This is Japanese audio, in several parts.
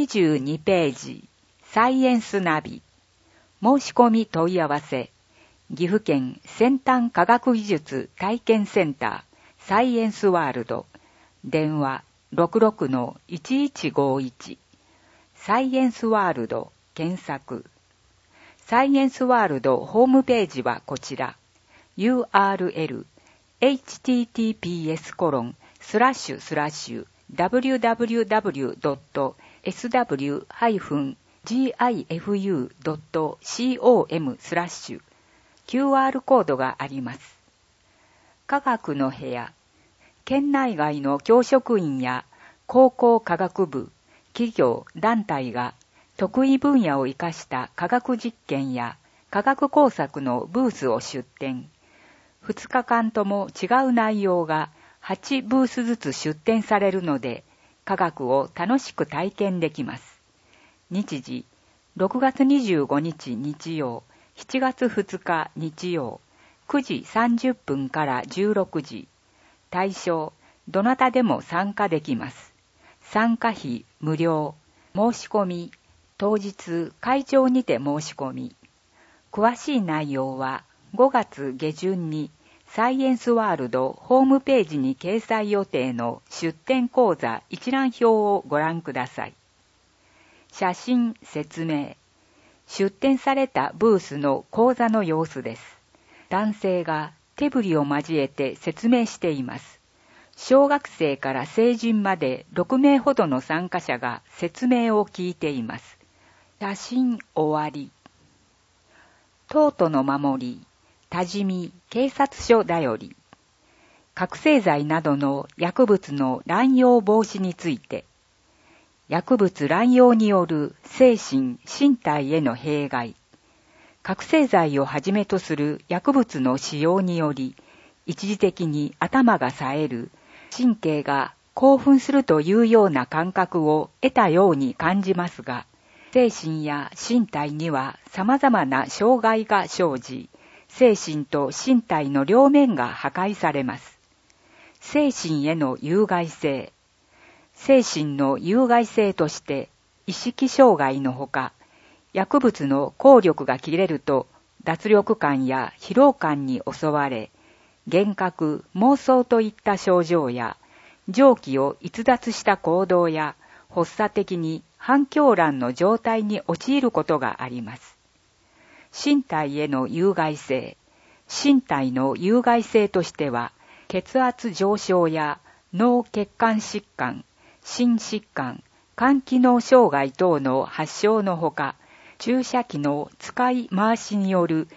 122ページ、サイエンスナビ。申し込み問い合わせ。岐阜県先端科学技術体験センターサイエンスワールド。電話 66-1151。サイエンスワールド検索。サイエンスワールドホームページはこちら。URL https://www.sw-gifu.com/QR コードがあります。科学の部屋。県内外の教職員や高校科学部、企業、団体が得意分野を生かした科学実験や科学工作のブースを出展。2日間とも違う内容が8ブースずつ出展されるので、科学を楽しく体験できます。日時、6月25日日曜、7月2日日曜、9時30分から16時。対象、どなたでも参加できます。参加費無料。申し込み、当日会場にて申し込み。詳しい内容は5月下旬にサイエンスワールドホームページに掲載予定の出展講座一覧表をご覧ください。写真説明。出展されたブースの講座の様子です。男性が手振りを交えて説明しています。小学生から成人まで6名ほどの参加者が説明を聞いています。写真終わり。東都の守り、多治見警察署だより。覚醒剤などの薬物の乱用防止について。薬物乱用による精神・身体への弊害。覚醒剤をはじめとする薬物の使用により、一時的に頭が冴える、神経が興奮するというような感覚を得たように感じますが、精神や身体には様々な障害が生じ、精神と身体の両面が破壊されます。精神への有害性。精神の有害性として、意識障害のほか、薬物の効力が切れると、脱力感や疲労感に襲われ、幻覚、妄想といった症状や、常軌を逸脱した行動や、発作的に反響乱の状態に陥ることがあります。身体への有害性。身体の有害性としては、血圧上昇や脳血管疾患、心疾患、肝機能障害等の発症のほか、注射器の使い回しによる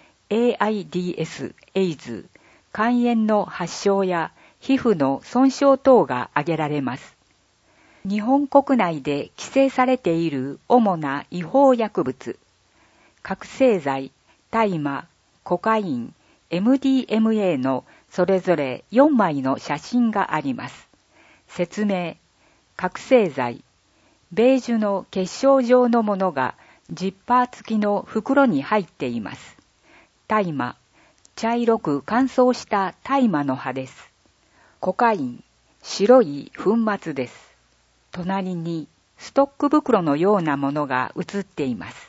AIDS、エイズ、肝炎の発症や皮膚の損傷等が挙げられます。日本国内で規制されている主な違法薬物。覚醒剤、大麻、コカイン、MDMA のそれぞれ4枚の写真があります。説明。覚醒剤。ベージュの結晶状のものがジッパー付きの袋に入っています。大麻。茶色く乾燥した大麻の葉です。コカイン。白い粉末です。隣にストック袋のようなものが写っています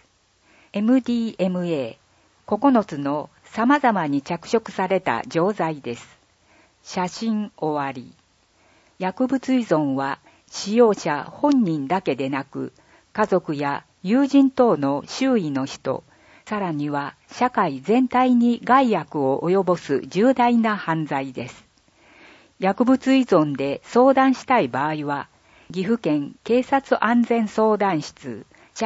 。MDMA。9つの様々に着色された錠剤です。写真終わり。薬物依存は使用者本人だけでなく、家族や友人等の周囲の人、さらには社会全体に害悪を及ぼす重大な犯罪です。薬物依存で相談したい場合は、岐阜県警察安全相談室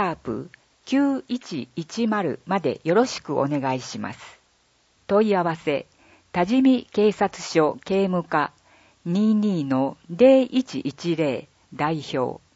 #9110までよろしくお願いします。問い合わせ、多治見警察署警務課 22-0110 代表